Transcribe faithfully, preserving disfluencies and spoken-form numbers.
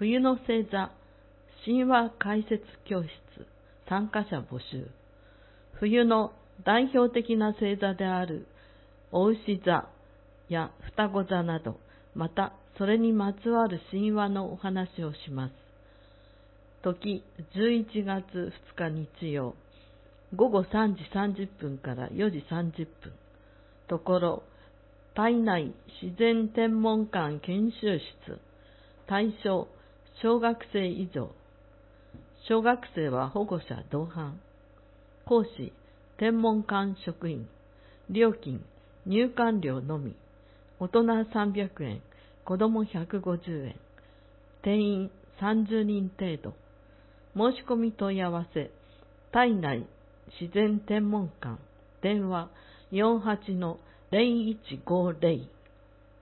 冬の星座神話解説教室参加者募集。冬の代表的な星座であるお牛座や双子座など、またそれにまつわる神話のお話をします。時じゅういちがつふつか日曜、ごごさんじさんじゅっぷんからよじさんじゅっぷん。ところ、体内自然天文館研修室。対象、小学生以上。小学生は保護者同伴。講師、天文館職員。料金、入館料のみ。大人さんびゃくえん、子供ひゃくごじゅうえん。定員さんじゅうにん程度。申し込み問い合わせ、体内自然天文館、電話 よんはちのゼロいちごゼロ